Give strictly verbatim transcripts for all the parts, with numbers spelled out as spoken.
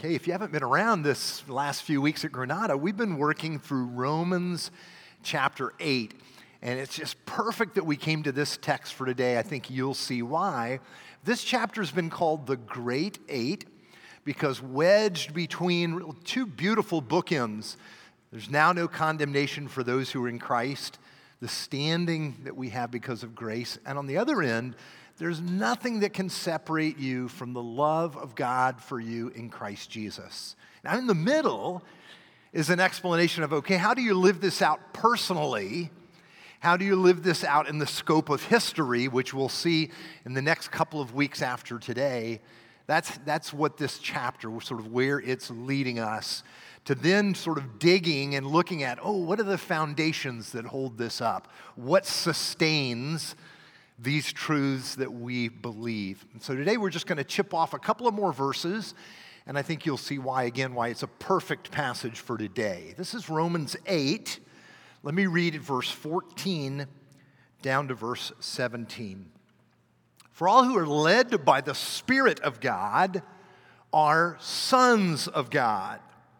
Okay, if you haven't been around this last few weeks at Granada, we've been working through Romans chapter eight. And it's just perfect that we came to this text for today. I think you'll see why. This chapter has been called the Great Eight because wedged between two beautiful bookends, there's now no condemnation for those who are in Christ, the standing that we have because of grace. And on the other end, there's nothing that can separate you from the love of God for you in Christ Jesus. Now, in the middle is an explanation of, okay, how do you live this out personally? How do you live this out in the scope of history, which we'll see in the next couple of weeks after today? That's, that's what this chapter, sort of where it's leading us to then sort of digging and looking at, oh, what are the foundations that hold this up? What sustains these truths that we believe? And so today we're just going to chip off a couple of more verses, and I think you'll see why, again, why it's a perfect passage for today. This is Romans eight. Let me read verse fourteen down to verse seventeen. For all who are led by the Spirit of God are sons of God.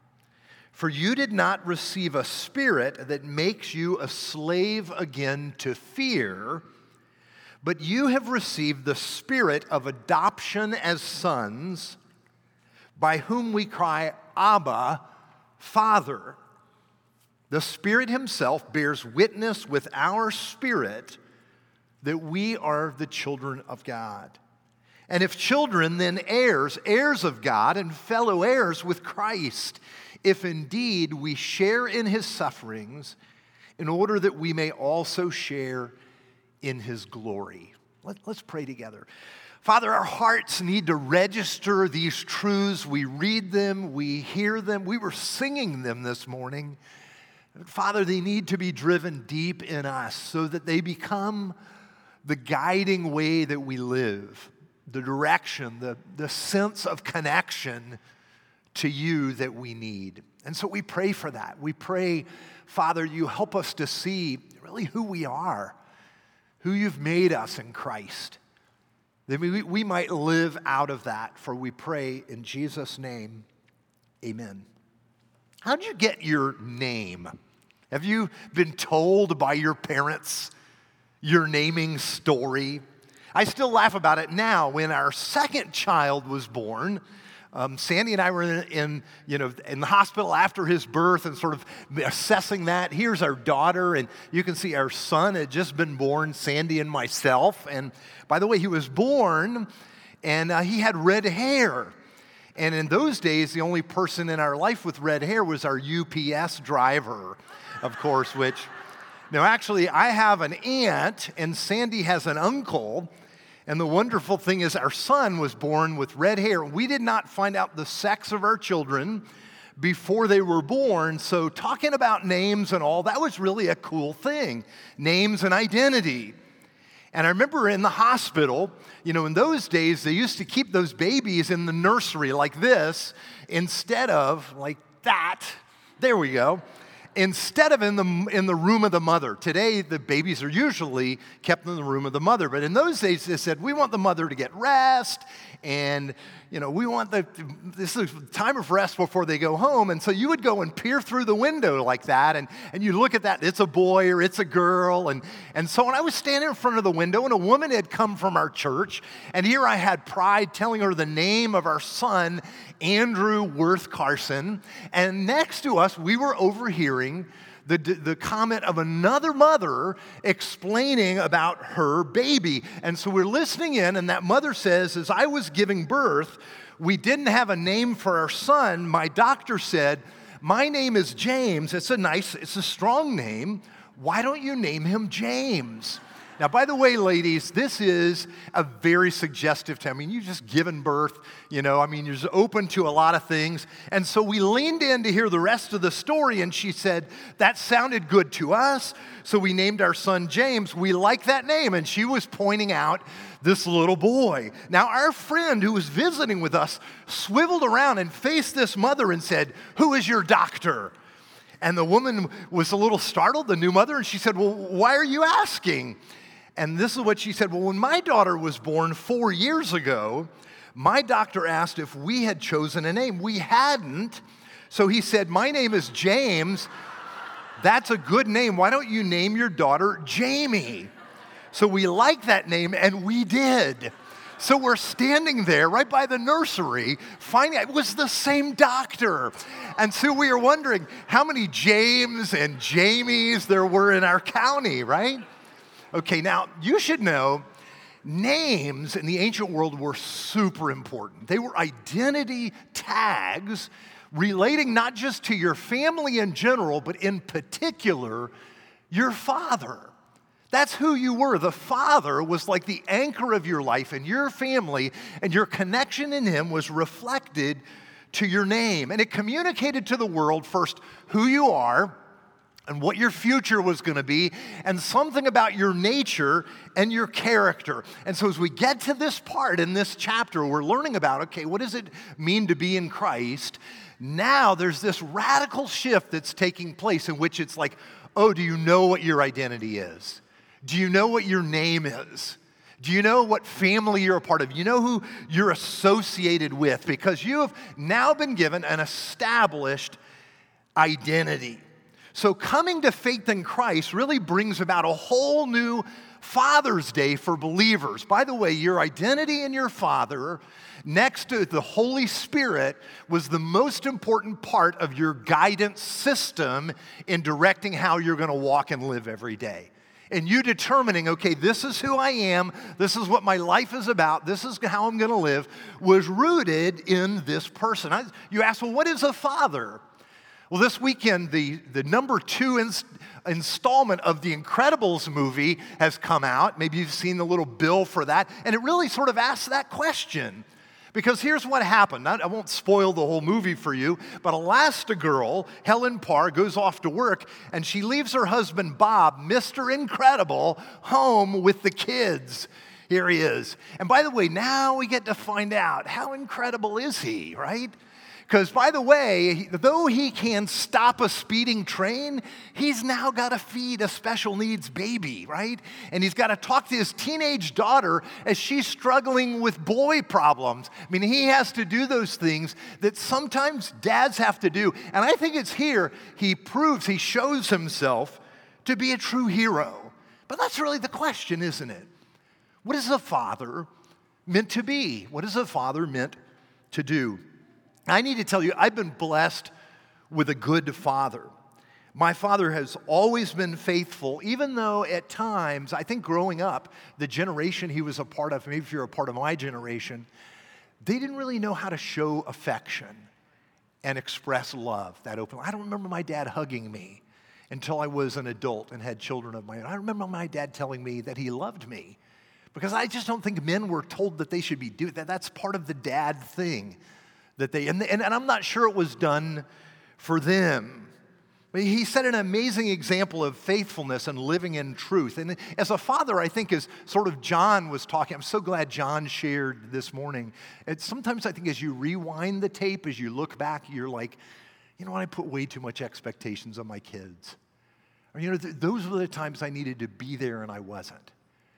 For you did not receive a spirit that makes you a slave again to fear, but you have received the Spirit of adoption as sons, by whom we cry, Abba, Father. The Spirit himself bears witness with our spirit that we are the children of God. And if children, then heirs, heirs of God and fellow heirs with Christ, if indeed we share in his sufferings, in order that we may also share in his glory. Let, let's pray together. Father, our hearts need to register these truths. We read them, we hear them. We were singing them this morning. Father, they need to be driven deep in us so that they become the guiding way that we live, the direction, the, the sense of connection to you that we need. And so we pray for that. We pray, Father, you help us to see really who we are, who you've made us in Christ, that we, we might live out of that. For we pray in Jesus' name, amen. How did you get your name? Have you been told by your parents your naming story? I still laugh about it now. When our second child was born, Um, Sandy and I were in, in, you know, in the hospital after his birth and sort of assessing that. Here's our daughter, and you can see our son had just been born, Sandy and myself. And by the way, he was born, and uh, he had red hair. And in those days, the only person in our life with red hair was our U P S driver, of course, which, no, actually, I have an aunt, and Sandy has an uncle. And the wonderful thing is our son was born with red hair. We did not find out the sex of our children before they were born. So talking about names and all, that was really a cool thing. Names and identity. And I remember in the hospital, you know, in those days, they used to keep those babies in the nursery like this instead of like that. There we go. Instead of in the in the room of the mother. Today, the babies are usually kept in the room of the mother. But in those days, they said, we want the mother to get rest. And, you know, we want the, this is time of rest before they go home. And so you would go and peer through the window like that. And, and you look at that, it's a boy or it's a girl. And, and so when I was standing in front of the window, and a woman had come from our church. And here I had pride telling her the name of our son, Andrew Worth Carson. And next to us, we were overhearing the, the comment of another mother explaining about her baby. And so we're listening in, and that mother says, as I was giving birth, we didn't have a name for our son. My doctor said, my name is James. It's a nice, it's a strong name. Why don't you name him James? Now, by the way, ladies, this is a very suggestive time. I mean, you've just given birth, you know, I mean, you're just open to a lot of things. And so we leaned in to hear the rest of the story, and she said, that sounded good to us, so we named our son James. We like that name, and she was pointing out this little boy. Now, our friend who was visiting with us swiveled around and faced this mother and said, who is your doctor? And the woman was a little startled, the new mother, and she said, well, why are you asking? And this is what she said, well, when my daughter was born four years ago, my doctor asked if we had chosen a name. We hadn't. So he said, my name is James. That's a good name. Why don't you name your daughter Jamie? So we liked that name, and we did. So we're standing there right by the nursery, finding it was the same doctor. And so we were wondering how many James and Jamies there were in our county, right? Okay, now you should know names in the ancient world were super important. They were identity tags relating not just to your family in general, but in particular, your father. That's who you were. The father was like the anchor of your life and your family, and your connection in him was reflected to your name. And it communicated to the world first who you are and what your future was going to be, and something about your nature and your character. And so as we get to this part in this chapter, we're learning about, okay, what does it mean to be in Christ? Now there's this radical shift that's taking place in which it's like, oh, do you know what your identity is? Do you know what your name is? Do you know what family you're a part of? You know who you're associated with? Because you have now been given an established identity. So coming to faith in Christ really brings about a whole new Father's Day for believers. By the way, your identity in your Father, next to the Holy Spirit, was the most important part of your guidance system in directing how you're going to walk and live every day. And you determining, okay, this is who I am, this is what my life is about, this is how I'm going to live, was rooted in this person. I, you ask, well, what is a father? Well, this weekend, the, the number two inst- installment of the Incredibles movie has come out. Maybe you've seen the little bill for that. And it really sort of asks that question. Because here's what happened. I won't spoil the whole movie for you, but Elastigirl, Helen Parr, goes off to work, and she leaves her husband, Bob, Mister Incredible, home with the kids. Here he is. And by the way, now we get to find out, how incredible is he, right? Because, by the way, though he can stop a speeding train, he's now got to feed a special needs baby, right? And he's got to talk to his teenage daughter as she's struggling with boy problems. I mean, he has to do those things that sometimes dads have to do. And I think it's here he proves, he shows himself to be a true hero. But that's really the question, isn't it? What is a father meant to be? What is a father meant to do? I need to tell you, I've been blessed with a good father. My father has always been faithful, even though at times, I think growing up, the generation he was a part of, maybe if you're a part of my generation, they didn't really know how to show affection and express love that openly. I don't remember my dad hugging me until I was an adult and had children of my own. I remember my dad telling me that he loved me, because I just don't think men were told that they should be doing that. That's part of the dad thing. That they and, and, and I'm not sure it was done for them. But he set an amazing example of faithfulness and living in truth. And as a father, I think, as sort of John was talking, I'm so glad John shared this morning. It's sometimes I think as you rewind the tape, as you look back, you're like, you know what, I put way too much expectations on my kids. Or, you know, th- those were the times I needed to be there and I wasn't.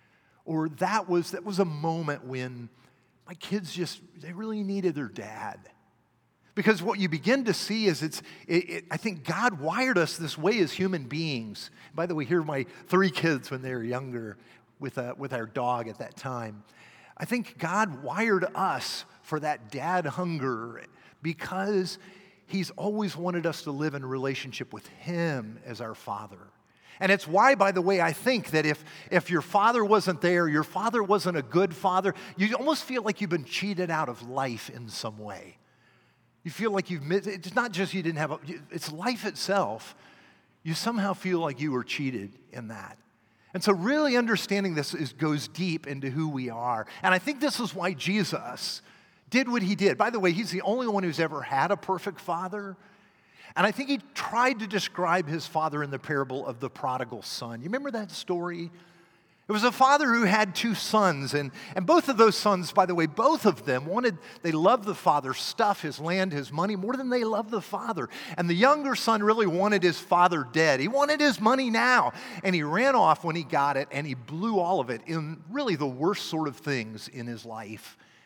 Or that was that was a moment when my kids just, they really needed their dad. Because what you begin to see is it's, it, it, I think God wired us this way as human beings. By the way, here are my three kids when they were younger with, uh, with our dog at that time. I think God wired us for that dad hunger because he's always wanted us to live in a relationship with him as our father. And it's why, by the way, I think that if, if your father wasn't there, your father wasn't a good father, you almost feel like you've been cheated out of life in some way. You feel like you've missed, it's not just you didn't have, a, it's life itself. You somehow feel like you were cheated in that. And so really understanding this is, goes deep into who we are. And I think this is why Jesus did what he did. By the way, he's the only one who's ever had a perfect father. And I think he tried to describe his father in the parable of the prodigal son. You remember that story? It was a father who had two sons, and, and both of those sons, by the way, both of them wanted, they loved the father's stuff, his land, his money, more than they loved the father. And the younger son really wanted his father dead. He wanted his money now. And he ran off when he got it, and he blew all of it in really the worst sort of things in his life.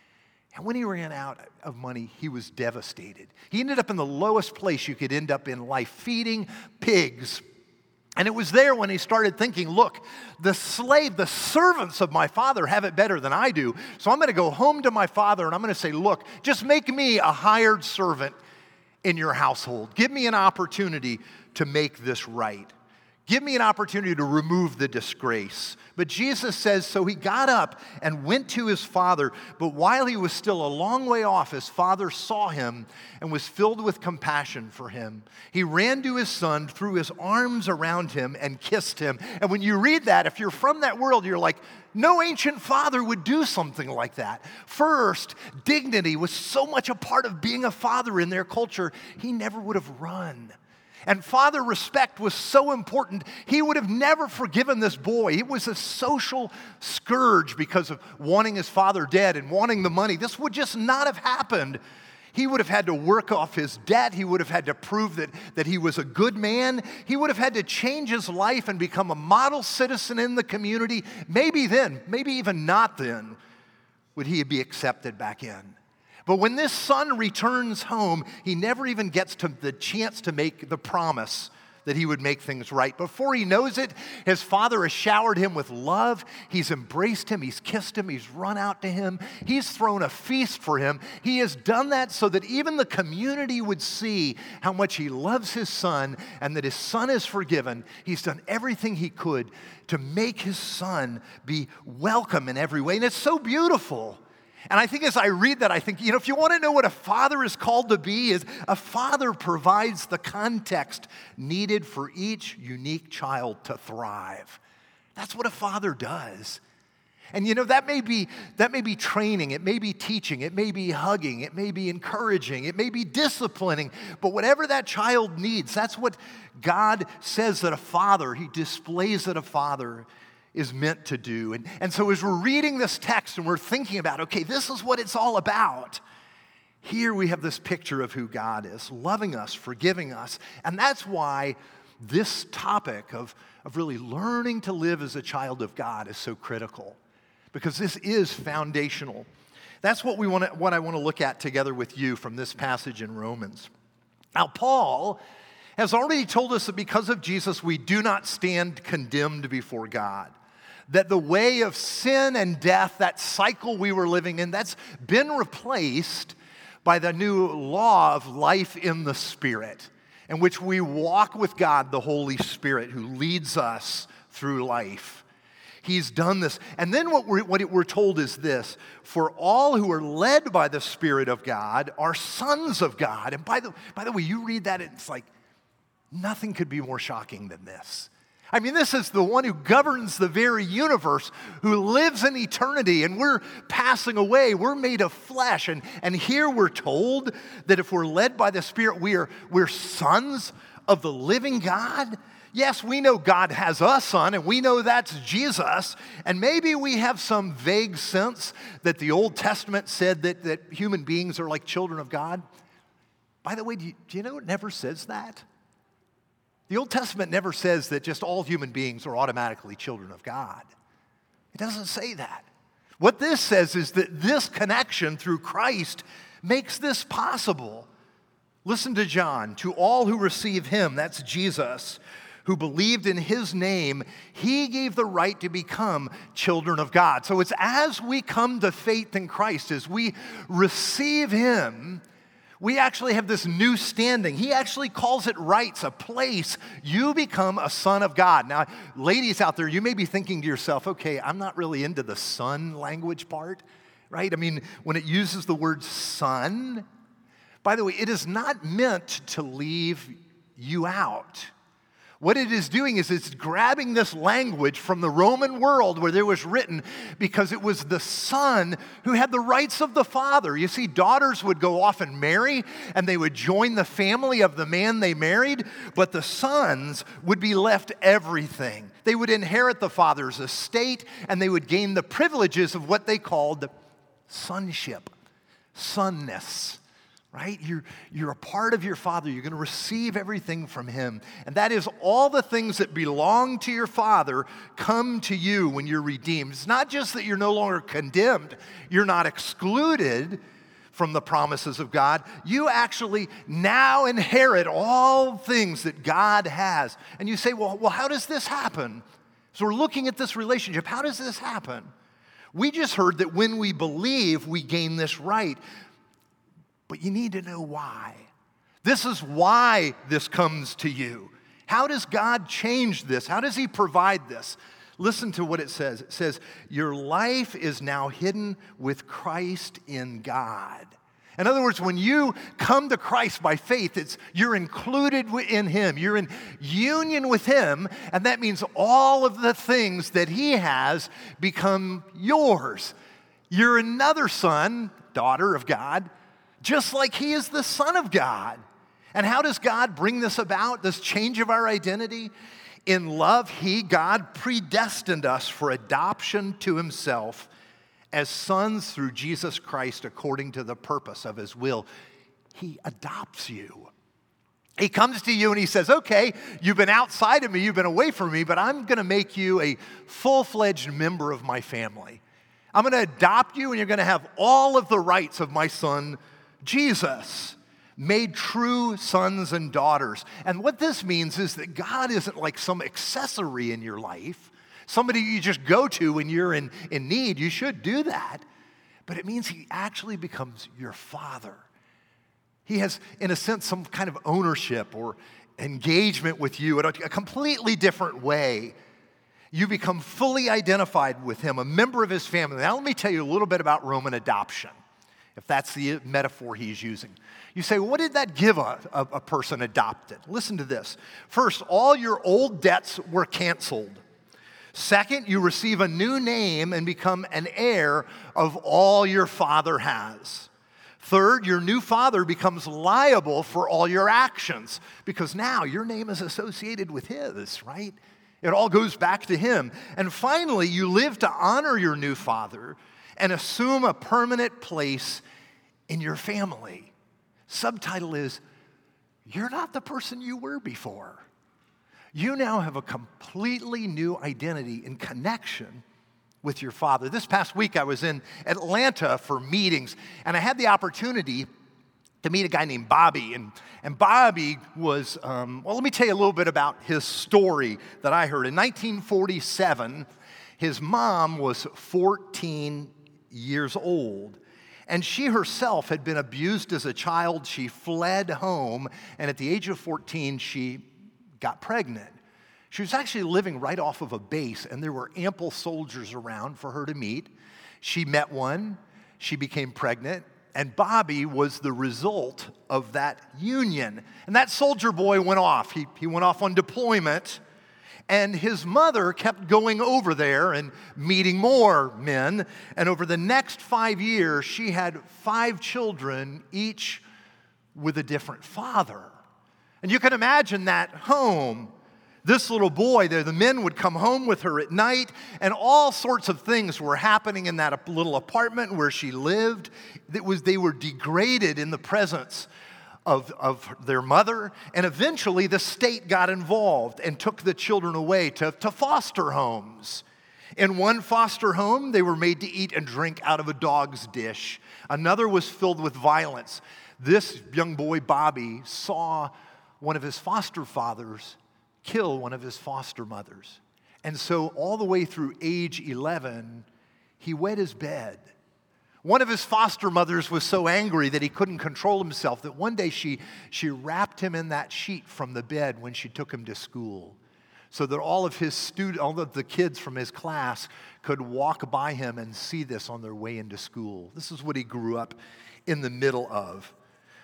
And when he ran out of money, he was devastated. He ended up in the lowest place you could end up in life, feeding pigs. And it was there when he started thinking, look, the slave, the servants of my father have it better than I do. So I'm going to go home to my father and I'm going to say, look, just make me a hired servant in your household. Give me an opportunity to make this right. Give me an opportunity to remove the disgrace. But Jesus says, so he got up and went to his father. But while he was still a long way off, his father saw him and was filled with compassion for him. He ran to his son, threw his arms around him, and kissed him. And when you read that, if you're from that world, you're like, no ancient father would do something like that. First, dignity was so much a part of being a father in their culture, he never would have run. And father respect was so important, he would have never forgiven this boy. It was a social scourge because of wanting his father dead and wanting the money. This would just not have happened. He would have had to work off his debt. He would have had to prove that, that he was a good man. He would have had to change his life and become a model citizen in the community. Maybe then, maybe even not then, would he be accepted back in. But when this son returns home, he never even gets to the chance to make the promise that he would make things right. Before he knows it, his father has showered him with love. He's embraced him. He's kissed him. He's run out to him. He's thrown a feast for him. He has done that so that even the community would see how much he loves his son and that his son is forgiven. He's done everything he could to make his son be welcome in every way. And it's so beautiful. And I think as I read that, I think, you know, if you want to know what a father is called to be, is a father provides the context needed for each unique child to thrive. That's what a father does. And you know, that may be that may be training, it may be teaching, it may be hugging, it may be encouraging, it may be disciplining, but whatever that child needs, that's what God says that a father, he displays that a father is meant to do. And, and so as we're reading this text and we're thinking about, okay, this is what it's all about, here we have this picture of who God is, loving us, forgiving us. And that's why this topic of, of really learning to live as a child of God is so critical, because this is foundational. That's what we want to, what I want to look at together with you from this passage in Romans. Now, Paul has already told us that because of Jesus, we do not stand condemned before God. That the way of sin and death, that cycle we were living in, that's been replaced by the new law of life in the Spirit, in which we walk with God, the Holy Spirit, who leads us through life. He's done this. And then what we're, what we're told is this: for all who are led by the Spirit of God are sons of God. And by the, by the way, you read that, it's like, nothing could be more shocking than this. I mean, this is the one who governs the very universe, who lives in eternity, and we're passing away. We're made of flesh. And, and here we're told that if we're led by the Spirit, we are, we're sons of the living God. Yes, we know God has a son, and we know that's Jesus. And maybe we have some vague sense that the Old Testament said that, that human beings are like children of God. By the way, do you, do you know it never says that? The Old Testament never says that just all human beings are automatically children of God. It doesn't say that. What this says is that this connection through Christ makes this possible. Listen to John. To all who receive him, that's Jesus, who believed in his name, he gave the right to become children of God. So it's as we come to faith in Christ, as we receive him, we actually have this new standing. He actually calls it rights, a place. You become a son of God. Now, ladies out there, you may be thinking to yourself, okay, I'm not really into the son language part, right? I mean, when it uses the word son, by the way, it is not meant to leave you out. What it is doing is it's grabbing this language from the Roman world where there was written, because it was the son who had the rights of the father. You see, daughters would go off and marry, and they would join the family of the man they married, but the sons would be left everything. They would inherit the father's estate, and they would gain the privileges of what they called sonship, sonness. right? You're, you're a part of your Father. You're going to receive everything from him. And that is all the things that belong to your Father come to you when you're redeemed. It's not just that you're no longer condemned. You're not excluded from the promises of God. You actually now inherit all things that God has. And you say, well, well, how does this happen? So we're looking at this relationship. How does this happen? We just heard that when we believe, we gain this right. But you need to know why. This is why this comes to you. How does God change this? How does he provide this? Listen to what it says. It says, your life is now hidden with Christ in God. In other words, when you come to Christ by faith, it's you're included in him. You're in union with him, and that means all of the things that he has become yours. You're another son, daughter of God, just like he is the Son of God. And how does God bring this about, this change of our identity? In love, he, God, predestined us for adoption to himself as sons through Jesus Christ according to the purpose of his will. He adopts you. He comes to you and he says, okay, you've been outside of me, you've been away from me, but I'm going to make you a full-fledged member of my family. I'm going to adopt you and you're going to have all of the rights of my son, Jesus, made true sons and daughters. And what this means is that God isn't like some accessory in your life, somebody you just go to when you're in, in need. You should do that. But it means he actually becomes your father. He has, in a sense, some kind of ownership or engagement with you in a, a completely different way. You become fully identified with him, a member of his family. Now let me tell you a little bit about Roman adoption, if that's the metaphor he's using. You say, well, what did that give a, a, a person adopted? Listen to this. First, all your old debts were canceled. Second, you receive a new name and become an heir of all your father has. Third, your new father becomes liable for all your actions because now your name is associated with his, right? It all goes back to him. And finally, you live to honor your new father and assume a permanent place in your family. Subtitle is, you're not the person you were before. You now have a completely new identity and connection with your father. This past week, I was in Atlanta for meetings, and I had the opportunity to meet a guy named Bobby. And, and Bobby was, um, well, let me tell you a little bit about his story that I heard. In nineteen forty-seven, his mom was fourteen years old, and she herself had been abused as a child. She fled home, and at the age of fourteen, she got pregnant. She was actually living right off of a base, and there were ample soldiers around for her to meet. She met one, she became pregnant, and Bobby was the result of that union. And that soldier boy went off. He, he went off on deployment, and his mother kept going over there and meeting more men. And over the next five years, she had five children, each with a different father. And you can imagine that home. This little boy there, the men would come home with her at night, and all sorts of things were happening in that little apartment where she lived. It was, they were degraded in the presence of, of their mother, and eventually the state got involved and took the children away to, to foster homes. In one foster home, they were made to eat and drink out of a dog's dish. Another was filled with violence. This young boy, Bobby, saw one of his foster fathers kill one of his foster mothers. And so all the way through age eleven, he wet his bed. One of his foster mothers was so angry that he couldn't control himself that one day she, she wrapped him in that sheet from the bed when she took him to school so that all of his student, all of the kids from his class could walk by him and see this on their way into school. This is what he grew up in the middle of.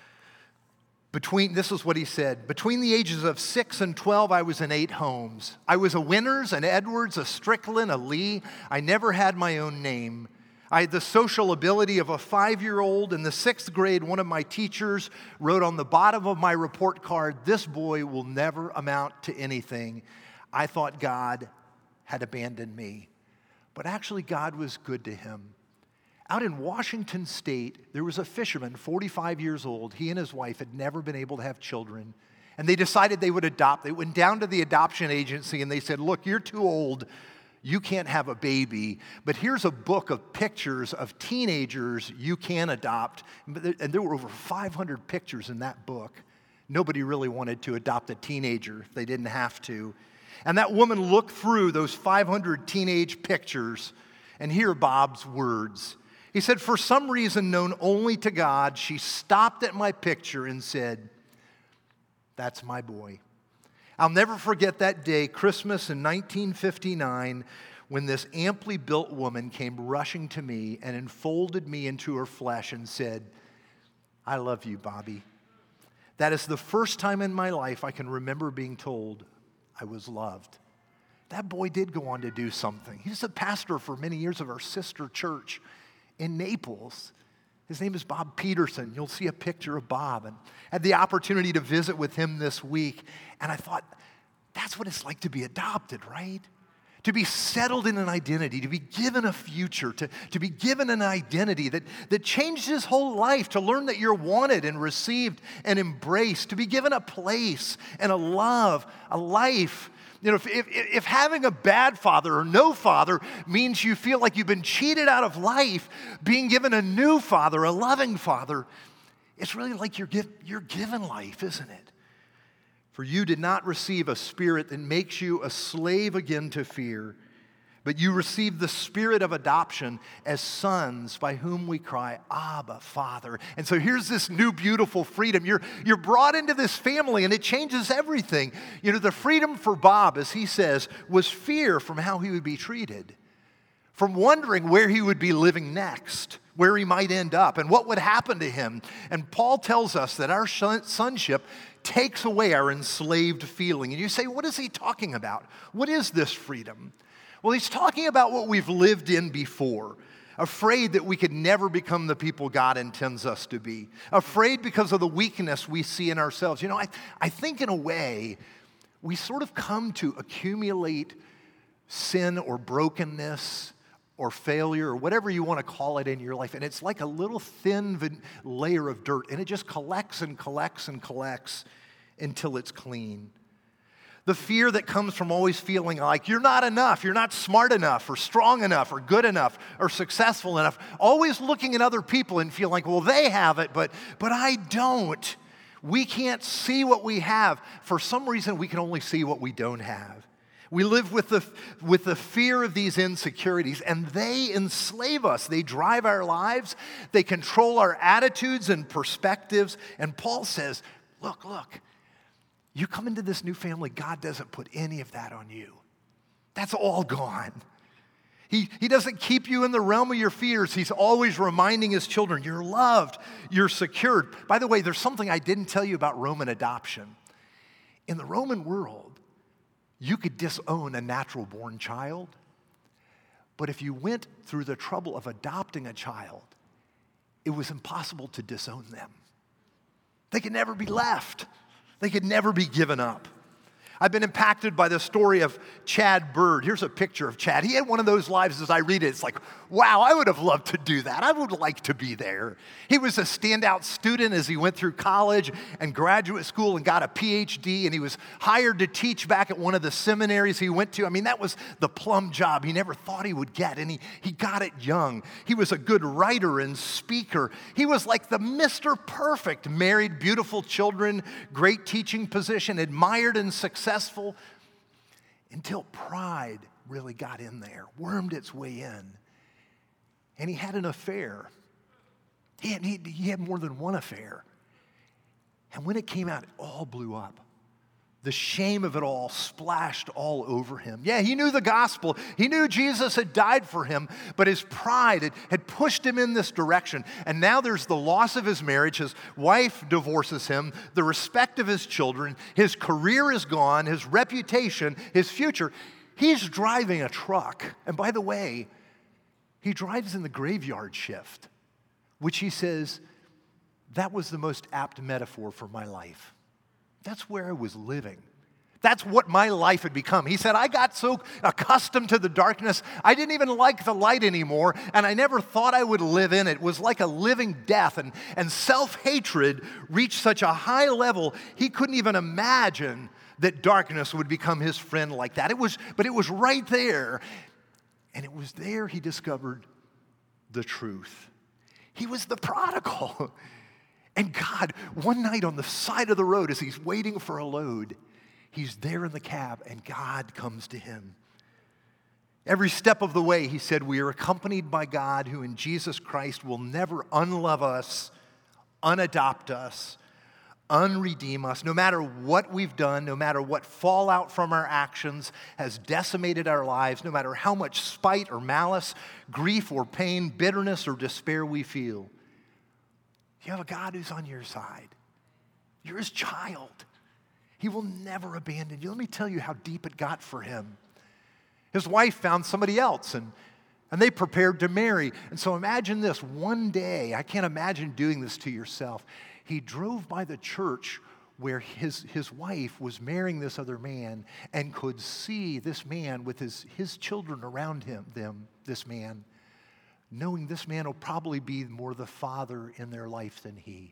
Between, this is what he said, between the ages of six and twelve, I was in eight homes. I was a Winters, an Edwards, a Strickland, a Lee. I never had my own name. I had the social ability of a five-year-old. In the sixth grade, one of my teachers wrote on the bottom of my report card, "This boy will never amount to anything." I thought God had abandoned me. But actually, God was good to him. Out in Washington State, there was a fisherman, forty-five years old. He and his wife had never been able to have children. And they decided they would adopt. They went down to the adoption agency and they said, look, you're too old. You can't have a baby. But here's a book of pictures of teenagers you can adopt. And there were over five hundred pictures in that book. Nobody really wanted to adopt a teenager if they didn't have to. And that woman looked through those five hundred teenage pictures, and here are Bob's words. He said, for some reason known only to God, she stopped at my picture and said, that's my boy. I'll never forget that day, Christmas in nineteen fifty-nine, when this amply built woman came rushing to me and enfolded me into her flesh and said, I love you, Bobby. That is the first time in my life I can remember being told I was loved. That boy did go on to do something. He was a pastor for many years of our sister church in Naples. His name is Bob Peterson. You'll see a picture of Bob. And I had the opportunity to visit with him this week. And I thought, that's what it's like to be adopted, right? To be settled in an identity, to be given a future, to, to be given an identity that, that changed his whole life, to learn that you're wanted and received and embraced, to be given a place and a love, a life. You know, if, if, if having a bad father or no father means you feel like you've been cheated out of life, being given a new father, a loving father, it's really like you're, give, you're given life, isn't it? For you did not receive a spirit that makes you a slave again to fear, but you received the spirit of adoption as sons by whom we cry, Abba, Father. And so here's this new beautiful freedom. You're, you're brought into this family and it changes everything. You know, the freedom for Bob, as he says, was fear from how he would be treated, from wondering where he would be living next, where he might end up, and what would happen to him. And Paul tells us that our sonship takes away our enslaved feeling. And you say, what is he talking about? What is this freedom? Well, he's talking about what we've lived in before, afraid that we could never become the people God intends us to be, afraid because of the weakness we see in ourselves. You know, I, I think in a way, we sort of come to accumulate sin or brokenness or failure or whatever you want to call it in your life, and it's like a little thin layer of dirt, and it just collects and collects and collects until it's clean. The fear that comes from always feeling like you're not enough, you're not smart enough, or strong enough, or good enough, or successful enough. Always looking at other people and feeling like, well, they have it, but, but I don't. We can't see what we have. For some reason, we can only see what we don't have. We live with the, with the fear of these insecurities, and they enslave us. They drive our lives. They control our attitudes and perspectives. And Paul says, look, look, you come into this new family, God doesn't put any of that on you. That's all gone. He, he doesn't keep you in the realm of your fears. He's always reminding his children, you're loved, you're secured. By the way, there's something I didn't tell you about Roman adoption. In the Roman world, you could disown a natural-born child, but if you went through the trouble of adopting a child, it was impossible to disown them. They could never be left. They could never be given up. I've been impacted by the story of Chad Bird. Here's a picture of Chad. He had one of those lives, as I read it, it's like, wow, I would have loved to do that. I would like to be there. He was a standout student as he went through college and graduate school and got a P H D, and he was hired to teach back at one of the seminaries he went to. I mean, that was the plum job he never thought he would get, and he, he got it young. He was a good writer and speaker. He was like the Mister Perfect, married, beautiful children, great teaching position, admired and successful. Successful until pride really got in there, wormed its way in. And he had an affair. He had, he, he had more than one affair. And when it came out, it all blew up. The shame of it all splashed all over him. Yeah, he knew the gospel. He knew Jesus had died for him, but his pride had, had pushed him in this direction. And now there's the loss of his marriage. His wife divorces him, the respect of his children. His career is gone, his reputation, his future. He's driving a truck. And by the way, he drives in the graveyard shift, which he says, that was the most apt metaphor for my life. That's where I was living. That's what my life had become. He said, I got so accustomed to the darkness, I didn't even like the light anymore, and I never thought I would live in it. It was like a living death, and, and self-hatred reached such a high level, he couldn't even imagine that darkness would become his friend like that. It was, but it was right there, and it was there he discovered the truth. He was the prodigal. And God, one night on the side of the road as he's waiting for a load, he's there in the cab and God comes to him. Every step of the way, he said, we are accompanied by God who in Jesus Christ will never unlove us, unadopt us, unredeem us. No matter what we've done, no matter what fallout from our actions has decimated our lives, no matter how much spite or malice, grief or pain, bitterness or despair we feel, you have a God who's on your side. You're his child. He will never abandon you. Let me tell you how deep it got for him. His wife found somebody else, and, and they prepared to marry. And so imagine this. One day, I can't imagine doing this to yourself. He drove by the church where his, his wife was marrying this other man and could see this man with his, his children around him, them, this man, knowing this man will probably be more the father in their life than he.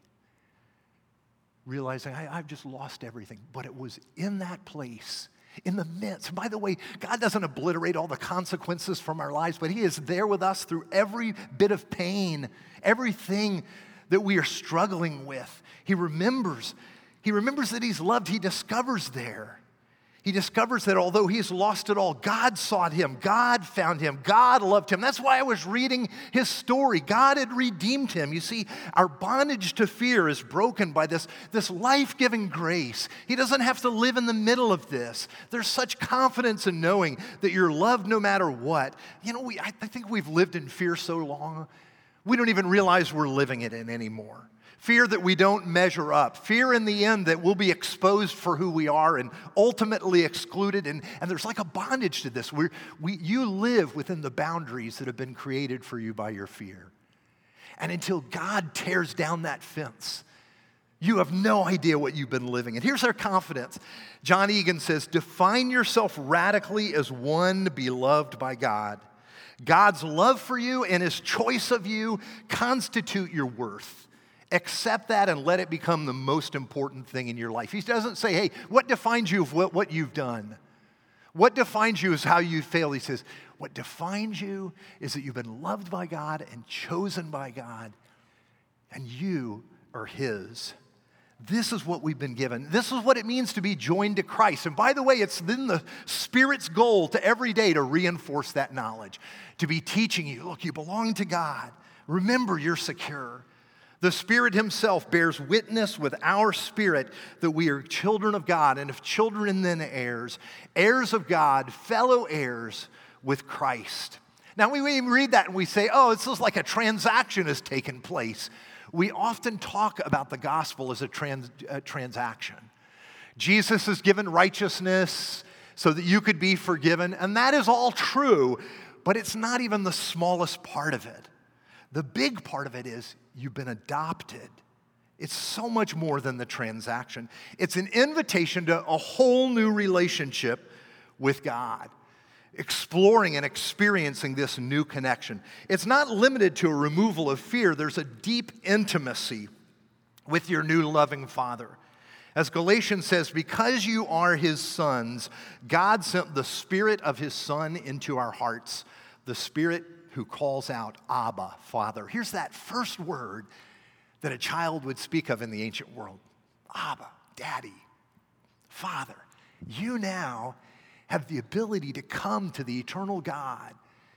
Realizing, I, I've just lost everything. But it was in that place, in the midst. By the way, God doesn't obliterate all the consequences from our lives, but he is there with us through every bit of pain, everything that we are struggling with. He remembers. He remembers that he's loved. He discovers there. He discovers that although he's lost it all, God sought him. God found him. God loved him. That's why I was reading his story. God had redeemed him. You see, our bondage to fear is broken by this, this life-giving grace. He doesn't have to live in the middle of this. There's such confidence in knowing that you're loved no matter what. You know, we, I, I think we've lived in fear so long, we don't even realize we're living it in anymore. Fear that we don't measure up. Fear in the end that we'll be exposed for who we are and ultimately excluded. And, and there's like a bondage to this. We're, we, you live within the boundaries that have been created for you by your fear. And until God tears down that fence, you have no idea what you've been living. And here's our confidence. John Egan says, define yourself radically as one beloved by God. God's love for you and his choice of you constitute your worth. Accept that and let it become the most important thing in your life. He doesn't say, hey, what defines you of what, what you've done? What defines you is how you fail. He says, what defines you is that you've been loved by God and chosen by God, and you are his. This is what we've been given. This is what it means to be joined to Christ. And by the way, it's then the Spirit's goal to every day to reinforce that knowledge, to be teaching you, look, you belong to God. Remember, you're secure. The Spirit himself bears witness with our spirit that we are children of God, and if children, then heirs, heirs of God, fellow heirs with Christ. Now, we read that and we say, oh, this is like a transaction has taken place. We often talk about the gospel as a, trans, a transaction. Jesus has given righteousness so that you could be forgiven, and that is all true, but it's not even the smallest part of it. The big part of it is you've been adopted. It's so much more than the transaction. It's an invitation to a whole new relationship with God, exploring and experiencing this new connection. It's not limited to a removal of fear. There's a deep intimacy with your new loving Father. As Galatians says, because you are his sons, God sent the Spirit of his Son into our hearts, the Spirit who calls out, Abba, Father. Here's that first word that a child would speak of in the ancient world. Abba, Daddy, Father. You now have the ability to come to the eternal God.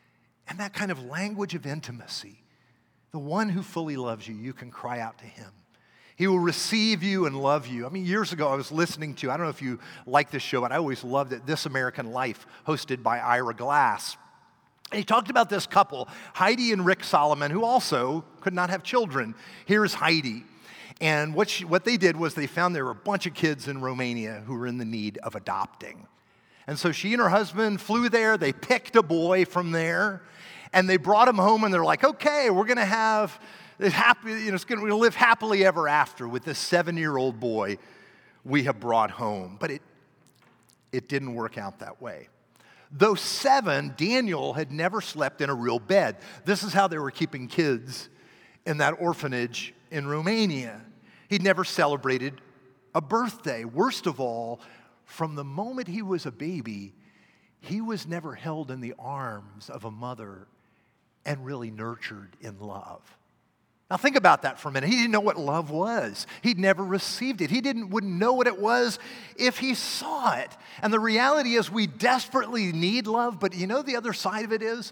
And that kind of language of intimacy, the one who fully loves you, you can cry out to him. He will receive you and love you. I mean, years ago I was listening to, I don't know if you like this show, but I always loved it, This American Life, hosted by Ira Glass. And he talked about this couple, Heidi and Rick Solomon, who also could not have children. Here's Heidi. And what, she, what they did was they found there were a bunch of kids in Romania who were in the need of adopting. And so she and her husband flew there. They picked a boy from there, and they brought him home, and they're like, okay, we're going to have this happy, you know, it's going to live happily ever after with this seven-year-old boy we have brought home. But it, it didn't work out that way. Though seven, Daniel had never slept in a real bed. This is how they were keeping kids in that orphanage in Romania. He'd never celebrated a birthday. Worst of all, from the moment he was a baby, he was never held in the arms of a mother and really nurtured in love. Now think about that for a minute. He didn't know what love was. He'd never received it. He didn't wouldn't know what it was if he saw it. And the reality is we desperately need love, but you know the other side of it is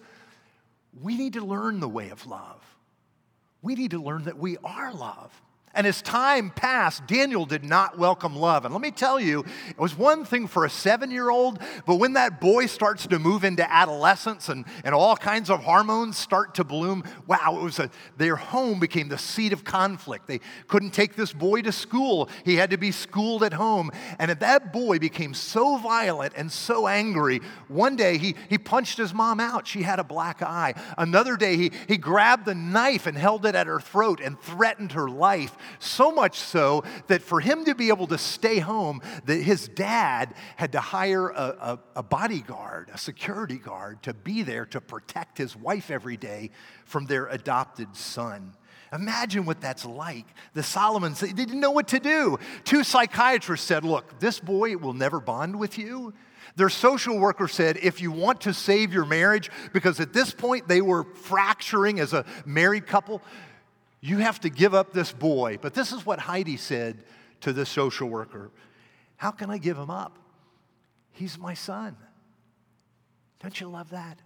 we need to learn the way of love. We need to learn that we are love. And as time passed, Daniel did not welcome love. And let me tell you, it was one thing for a seven-year-old, but when that boy starts to move into adolescence and, and all kinds of hormones start to bloom, wow, it was a, their home became the seat of conflict. They couldn't take this boy to school. He had to be schooled at home. And if that boy became so violent and so angry, one day he, he punched his mom out. She had a black eye. Another day he, he grabbed the knife and held it at her throat and threatened her life. So much so that for him to be able to stay home, that his dad had to hire a, a, a bodyguard, a security guard, to be there to protect his wife every day from their adopted son. Imagine what that's like. The Solomons, they didn't know what to do. Two psychiatrists said, look, this boy will never bond with you. Their social worker said, if you want to save your marriage, because at this point they were fracturing as a married couple, you have to give up this boy. But this is what Heidi said to the social worker. How can I give him up? He's my son. Don't you love that?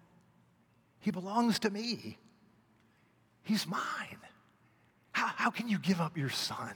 He belongs to me. He's mine. How, how can you give up your son?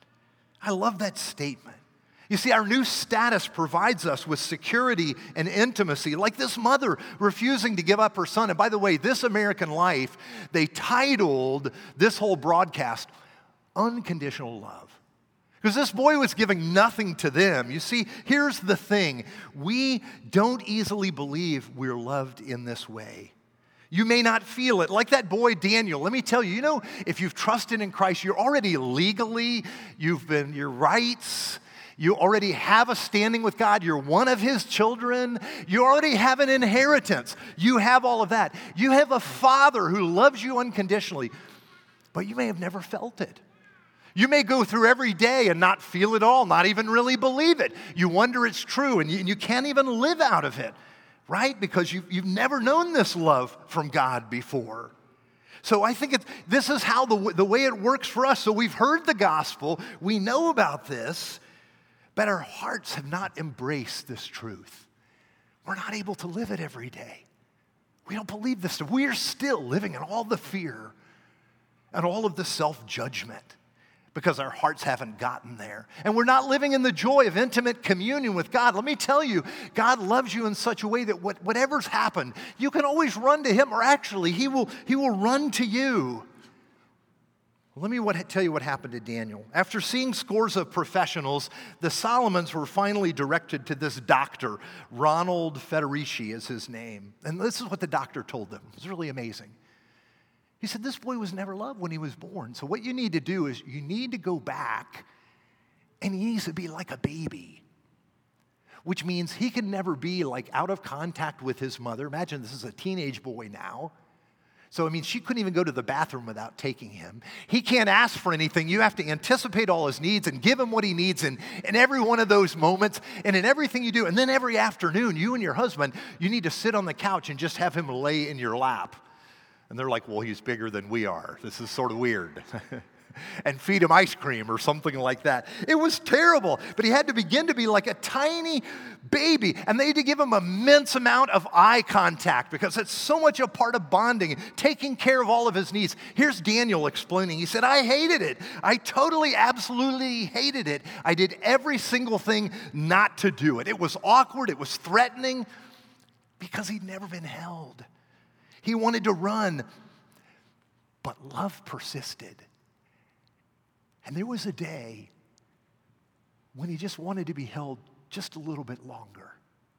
I love that statement. You see, our new status provides us with security and intimacy, like this mother refusing to give up her son. And by the way, This American Life, they titled this whole broadcast, Unconditional Love. Because this boy was giving nothing to them. You see, here's the thing. We don't easily believe we're loved in this way. You may not feel it. Like that boy Daniel, let me tell you, you know, if you've trusted in Christ, you're already legally, you've been, your rights, you already have a standing with God. You're one of His children. You already have an inheritance. You have all of that. You have a Father who loves you unconditionally, but you may have never felt it. You may go through every day and not feel it all, not even really believe it. You wonder it's true, and you, and you can't even live out of it, right? Because you've, you've never known this love from God before. So I think it's, this is how the, the way it works for us. So we've heard the gospel. We know about this. But our hearts have not embraced this truth. We're not able to live it every day. We don't believe this. We're still living in all the fear and all of the self-judgment because our hearts haven't gotten there. And we're not living in the joy of intimate communion with God. Let me tell you, God loves you in such a way that what, whatever's happened, you can always run to Him, or actually, He will, he will run to you. Let me what, tell you what happened to Daniel. After seeing scores of professionals, the Solomons were finally directed to this doctor. Ronald Federici is his name. And this is what the doctor told them. It was really amazing. He said, this boy was never loved when he was born. So what you need to do is you need to go back, and he needs to be like a baby, which means he can never be like out of contact with his mother. Imagine this is a teenage boy now. So, I mean, she couldn't even go to the bathroom without taking him. He can't ask for anything. You have to anticipate all his needs and give him what he needs in, in every one of those moments and in everything you do. And then every afternoon, you and your husband, you need to sit on the couch and just have him lay in your lap. And they're like, well, he's bigger than we are. This is sort of weird. And feed him ice cream or something like that. It was terrible, but he had to begin to be like a tiny baby, and they had to give him an immense amount of eye contact because it's so much a part of bonding, taking care of all of his needs. Here's Daniel explaining. He said, I hated it. I totally, absolutely hated it. I did every single thing not to do it. It was awkward. It was threatening because he'd never been held. He wanted to run, but love persisted. And there was a day when he just wanted to be held just a little bit longer.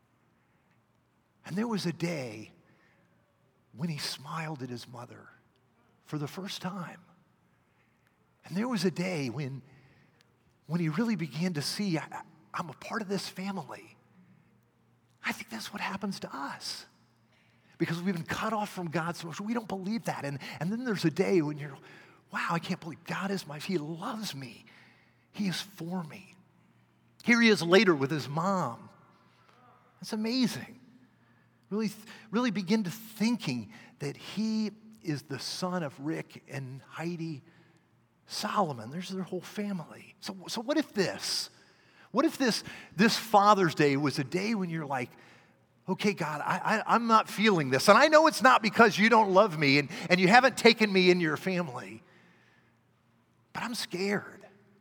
And there was a day when he smiled at his mother for the first time. And there was a day when, when he really began to see, I, I'm a part of this family. I think that's what happens to us. Because we've been cut off from God so much, we don't believe that. And, and then there's a day when you're, wow, I can't believe God is my, he loves me. He is for me. Here he is later with his mom. That's amazing. Really, really begin to thinking that he is the son of Rick and Heidi Solomon. There's their whole family. So, so what if this? What if this, this Father's Day was a day when you're like, okay, God, I, I, I'm not feeling this. And I know it's not because you don't love me and, and you haven't taken me in your family. But I'm scared.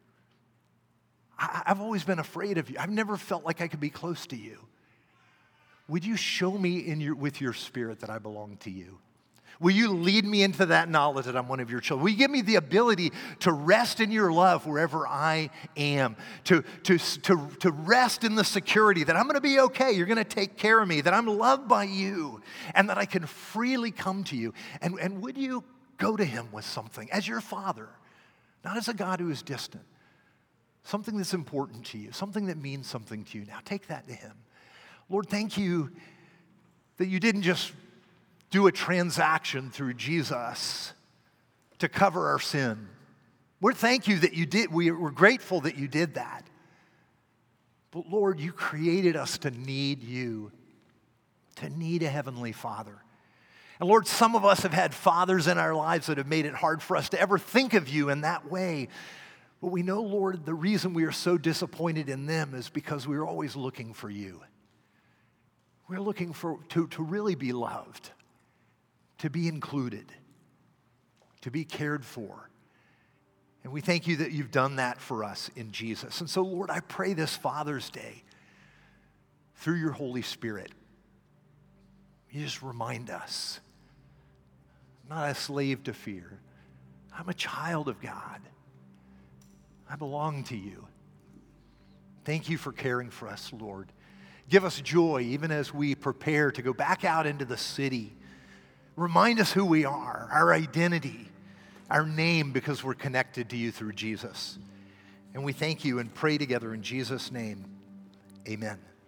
I, I've always been afraid of you. I've never felt like I could be close to you. Would you show me in your, with your spirit that I belong to you? Will you lead me into that knowledge that I'm one of your children? Will you give me the ability to rest in your love wherever I am? To, to, to, to rest in the security that I'm going to be okay. You're going to take care of me. That I'm loved by you. And that I can freely come to you. And, and would you go to him with something as your Father? Not as a God who is distant. Something that's important to you. Something that means something to you. Now take that to him. Lord, thank you that you didn't just do a transaction through Jesus to cover our sin. Lord, thank you that you did. We, we're grateful that you did that. But Lord, you created us to need you, to need a heavenly Father. And Lord, some of us have had fathers in our lives that have made it hard for us to ever think of you in that way. But we know, Lord, the reason we are so disappointed in them is because we are always looking for you. We're looking for to, to really be loved, to be included, to be cared for. And we thank you that you've done that for us in Jesus. And so, Lord, I pray this Father's Day, through your Holy Spirit, you just remind us, I'm not a slave to fear. I'm a child of God. I belong to you. Thank you for caring for us, Lord. Give us joy even as we prepare to go back out into the city. Remind us who we are, our identity, our name, because we're connected to you through Jesus. And we thank you and pray together in Jesus' name. Amen.